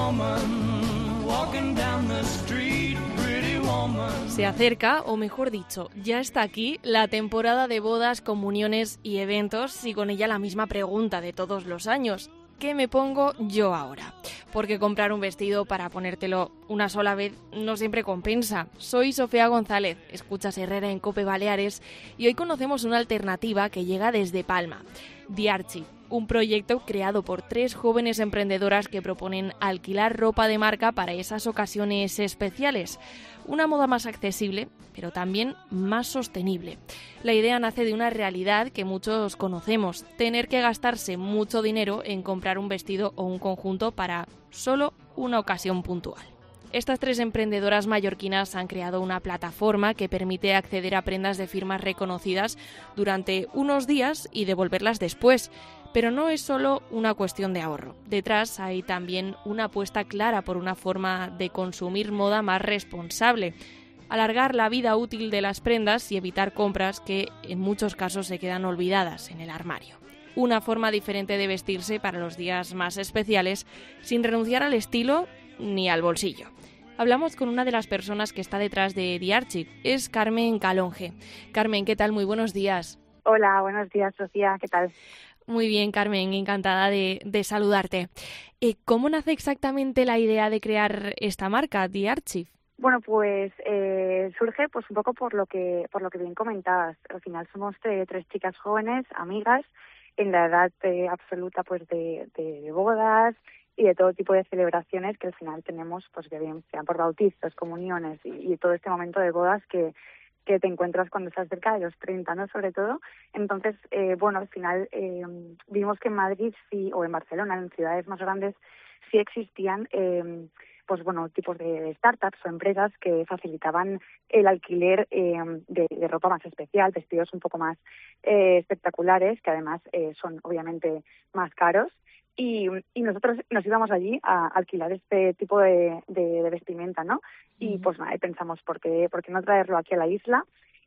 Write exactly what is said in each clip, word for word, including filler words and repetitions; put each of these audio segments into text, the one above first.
woman walking down the street, pretty woman. Se acerca, o mejor dicho, ya está aquí la temporada de bodas, comuniones y eventos, y con ella la misma pregunta de todos los años. ¿Qué me pongo yo ahora? Porque comprar un vestido para ponértelo una sola vez no siempre compensa. Soy Sofía González, escuchas Herrera en COPE Baleares, y hoy conocemos una alternativa que llega desde Palma, Diarchi, un proyecto creado por tres jóvenes emprendedoras que proponen alquilar ropa de marca para esas ocasiones especiales. Una moda más accesible, pero también más sostenible. La idea nace de una realidad que muchos conocemos, tener que gastarse mucho dinero en comprar un vestido o un conjunto para solo una ocasión puntual. Estas tres emprendedoras mallorquinas han creado una plataforma que permite acceder a prendas de firmas reconocidas durante unos días y devolverlas después. Pero no es solo una cuestión de ahorro. Detrás hay también una apuesta clara por una forma de consumir moda más responsable, alargar la vida útil de las prendas y evitar compras que en muchos casos se quedan olvidadas en el armario. Una forma diferente de vestirse para los días más especiales sin renunciar al estilo ni al bolsillo. Hablamos con una de las personas que está detrás de Diarchi, es Carmen Calonge. Carmen, ¿qué tal? Muy buenos días. Hola, buenos días, Sofía, ¿qué tal? Muy bien, Carmen, encantada de, de saludarte. Eh, ¿Cómo nace exactamente la idea de crear esta marca, Diarchi? Bueno, pues eh, surge pues un poco por lo que por lo que bien comentabas. Al final somos eh, tres chicas jóvenes, amigas, en la edad eh, absoluta pues de, de, de bodas y de todo tipo de celebraciones que al final tenemos, pues que bien sean por bautizos, comuniones y, y todo este momento de bodas que que te encuentras cuando estás cerca de los treinta, ¿no? Sobre todo. Entonces, eh, bueno, al final eh, vimos que en Madrid sí, o en Barcelona, en ciudades más grandes, sí existían, eh, pues bueno, tipos de startups o empresas que facilitaban el alquiler eh, de, de ropa más especial, vestidos un poco más eh, espectaculares, que además eh, son obviamente más caros. Y, y nosotros nos íbamos allí a alquilar este tipo de, de, de vestimenta, ¿no? Y pues nada, pensamos, ¿por qué, por qué no traerlo aquí a la isla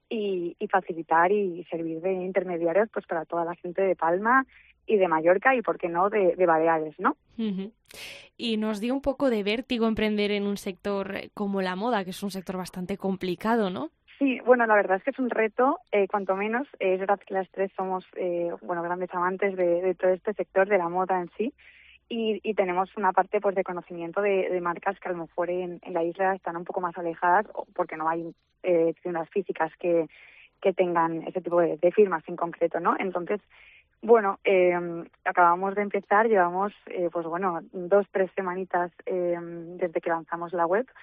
y, y facilitar y servir de intermediarios pues para toda la gente de Palma y de Mallorca y, ¿por qué no, de, de Baleares, ¿no? Uh-huh. Y nos dio un poco de vértigo emprender en un sector como la moda, que es un sector bastante complicado, ¿no? Sí, bueno, la verdad es que es un reto, eh, cuanto menos. Eh, es verdad que las tres somos, eh, bueno, grandes amantes de, de todo este sector, de la moda en sí, y, y tenemos una parte pues de conocimiento de, de marcas que a lo mejor en, en la isla están un poco más alejadas, porque no hay eh, tiendas físicas que, que tengan ese tipo de, de firmas en concreto, ¿no? Entonces, bueno, eh, acabamos de empezar, llevamos, eh, pues bueno, dos, tres semanitas eh, desde que lanzamos la web,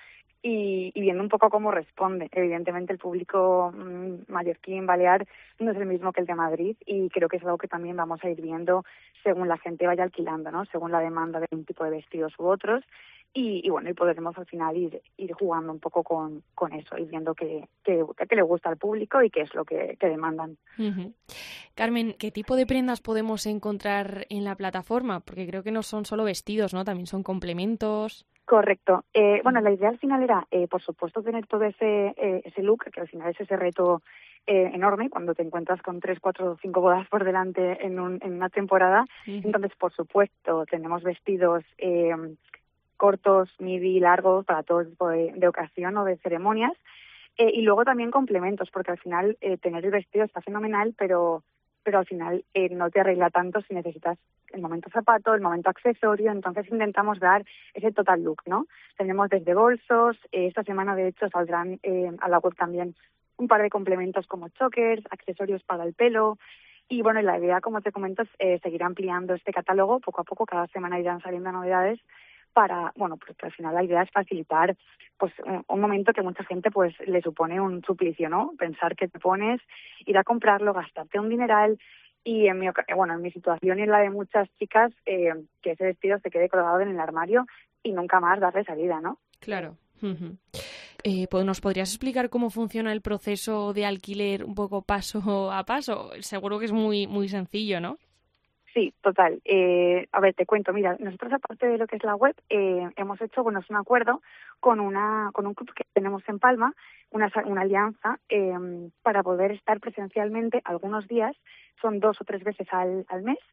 Y, y viendo un poco cómo responde. Evidentemente el público mmm, mallorquín, balear, no es el mismo que el de Madrid y creo que es algo que también vamos a ir viendo según la gente vaya alquilando, ¿no? Según la demanda de un tipo de vestidos u otros y, y bueno, y podremos al final ir ir jugando un poco con, con eso y viendo qué que, que, que le gusta al público y qué es lo que, que demandan. Uh-huh. Carmen, ¿qué tipo de prendas podemos encontrar en la plataforma? Porque creo que no son solo vestidos, ¿no? También son complementos. Correcto. Eh, bueno, la idea al final era, eh, por supuesto, tener todo ese eh, ese look, que al final es ese reto eh, enorme cuando te encuentras con tres, cuatro, cinco bodas por delante en, un, en una temporada. Uh-huh. Entonces, por supuesto, tenemos vestidos eh, cortos, midi, largos, para todo tipo de, de ocasión o de ceremonias. Eh, y luego también complementos, porque al final eh, tener el vestido está fenomenal, pero pero al final eh, no te arregla tanto si necesitas el momento zapato, el momento accesorio, entonces intentamos dar ese total look, ¿no? Tenemos desde bolsos, eh, esta semana de hecho saldrán eh, a la web también un par de complementos como chokers, accesorios para el pelo, y bueno, la idea, como te comento, es eh, seguir ampliando este catálogo, poco a poco, cada semana irán saliendo novedades, para, bueno, porque al final la idea es facilitar pues un, un momento que mucha gente pues le supone un suplicio, ¿no? Pensar que te pones, ir a comprarlo, gastarte un dineral y en mi bueno, en mi situación y en la de muchas chicas, eh, que ese vestido se quede colgado en el armario y nunca más darle salida, ¿no? Claro. Uh-huh. Eh, pues, ¿nos podrías explicar cómo funciona el proceso de alquiler un poco paso a paso? Seguro que es muy muy sencillo, ¿no? Sí, total. Eh, a ver, te cuento. Mira, nosotros aparte de lo que es la web, eh, hemos hecho, bueno, es un acuerdo con una con un club que tenemos en Palma, una, una alianza, eh, para poder estar presencialmente algunos días, son dos o tres veces al, al mes,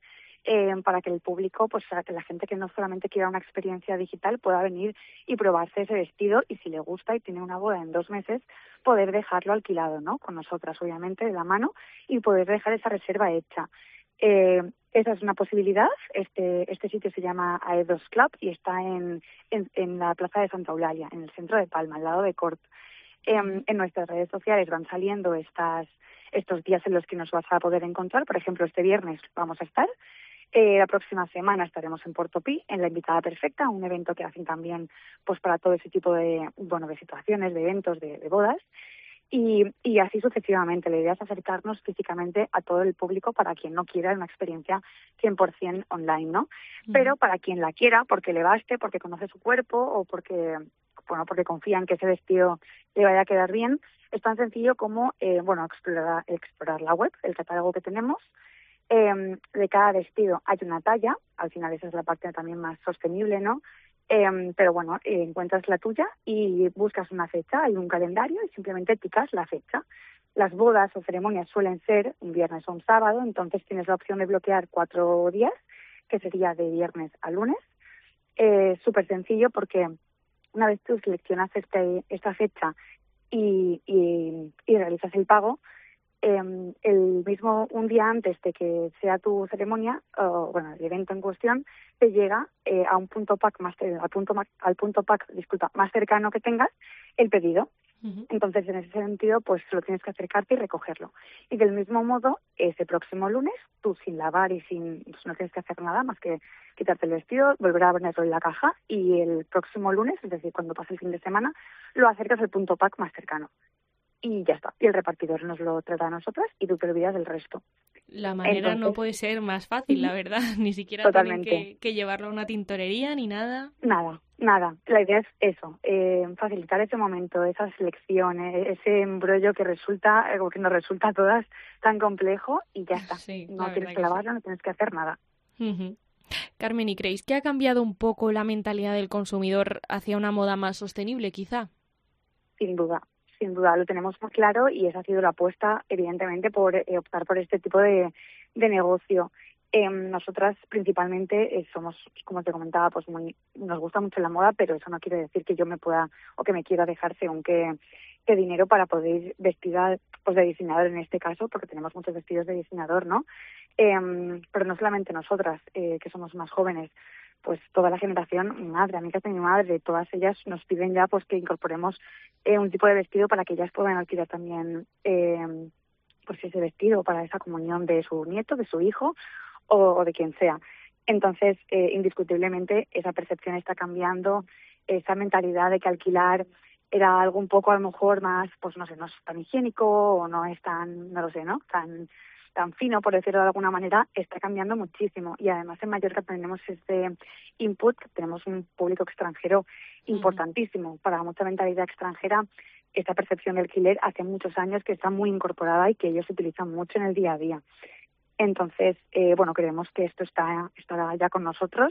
eh, para que el público, pues para que la gente que no solamente quiera una experiencia digital pueda venir y probarse ese vestido y si le gusta y tiene una boda en dos meses, poder dejarlo alquilado, ¿no? Con nosotras, obviamente, de la mano y poder dejar esa reserva hecha. Eh, esa es una posibilidad. Este este sitio se llama Aedos Club y está en, en, en la Plaza de Santa Eulalia, en el centro de Palma, al lado de Cort. Eh, en nuestras redes sociales van saliendo estas estos días en los que nos vas a poder encontrar. Por ejemplo, este viernes vamos a estar. Eh, la próxima semana estaremos en Portopí, en La Invitada Perfecta, un evento que hacen también pues para todo ese tipo de bueno de situaciones, de eventos, de, de bodas. Y, y así sucesivamente. La idea es acercarnos físicamente a todo el público para quien no quiera una experiencia cien por ciento online, ¿no? Mm. Pero para quien la quiera, porque le baste, porque conoce su cuerpo o porque bueno porque confía en que ese vestido le vaya a quedar bien, es tan sencillo como eh, bueno explorar, explorar la web, el catálogo que tenemos. Eh, de cada vestido hay una talla, al final esa es la parte también más sostenible, ¿no? Eh, pero bueno, eh, encuentras la tuya y buscas una fecha, hay un calendario y simplemente picas la fecha. Las bodas o ceremonias suelen ser un viernes o un sábado, entonces tienes la opción de bloquear cuatro días, que sería de viernes a lunes. Eh, súper sencillo porque una vez tú seleccionas este, esta fecha y, y, y realizas el pago, Eh, el mismo un día antes de que sea tu ceremonia o bueno el evento en cuestión te llega eh, a un punto pack más al punto al punto pack disculpa más cercano que tengas el pedido. Uh-huh. Entonces en ese sentido pues solo tienes que acercarte y recogerlo y del mismo modo ese próximo lunes tú sin lavar y sin pues, no tienes que hacer nada más que quitarte el vestido, volver a ponerlo en la caja y el próximo lunes, es decir cuando pase el fin de semana, lo acercas al punto pack más cercano. Y ya está. Y el repartidor nos lo trata a nosotras y tú te olvidas del resto. La manera Entonces, no puede ser más fácil, la verdad. Ni siquiera totalmente. tienen que, que llevarlo a una tintorería ni nada. Nada, nada. La idea es eso, eh, facilitar ese momento, esa selección, eh, ese embrollo que resulta, eh, que nos resulta a todas tan complejo y ya está. Sí, no tienes que lavarlo, sí. No tienes que hacer nada. Uh-huh. Carmen, ¿y creéis que ha cambiado un poco la mentalidad del consumidor hacia una moda más sostenible, quizá? Sin duda. Sin duda, lo tenemos muy claro y esa ha sido la apuesta, evidentemente, por eh, optar por este tipo de, de negocio. Eh, nosotras, principalmente, eh, somos, como te comentaba, pues muy nos gusta mucho la moda, pero eso no quiere decir que yo me pueda o que me quiera dejar según qué, qué dinero para poder ir vestida pues, de diseñador en este caso, porque tenemos muchos vestidos de diseñador, ¿no? Eh, pero no solamente nosotras, eh, que somos más jóvenes, pues toda la generación, mi madre, amigas de mi madre, todas ellas nos piden ya pues que incorporemos eh, un tipo de vestido para que ellas puedan alquilar también eh, pues ese vestido para esa comunión de su nieto, de su hijo o, o de quien sea. Entonces, eh, indiscutiblemente, esa percepción está cambiando, esa mentalidad de que alquilar era algo un poco a lo mejor más, pues no sé, no es tan higiénico o no es tan, no lo sé, ¿no? Tan tan fino, por decirlo de alguna manera, está cambiando muchísimo. Y además en Mallorca tenemos este input, tenemos un público extranjero importantísimo. Uh-huh. Para mucha mentalidad extranjera, esta percepción de alquiler hace muchos años que está muy incorporada y que ellos utilizan mucho en el día a día. Entonces, eh, bueno, creemos que esto está, está ya con nosotros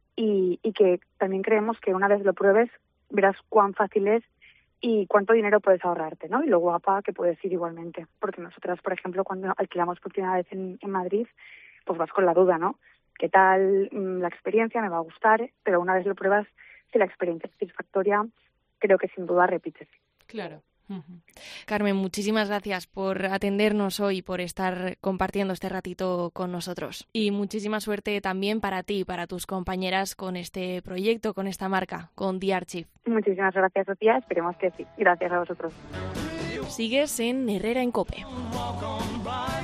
y, y que también creemos que una vez lo pruebes, verás cuán fácil es y cuánto dinero puedes ahorrarte, ¿no? Y lo guapa que puedes ir igualmente. Porque nosotras, por ejemplo, cuando alquilamos por primera vez en, en Madrid, pues vas con la duda, ¿no? ¿Qué tal mmm, la experiencia? ¿Me va a gustar? Pero una vez lo pruebas, si la experiencia es satisfactoria, creo que sin duda repites. Claro. Uh-huh. Carmen, muchísimas gracias por atendernos hoy, por estar compartiendo este ratito con nosotros. Y muchísima suerte también para ti y para tus compañeras con este proyecto, con esta marca, con The Archive. Muchísimas gracias, Sofía. Esperemos que sí. Gracias a vosotros. Sigues en Herrera en COPE.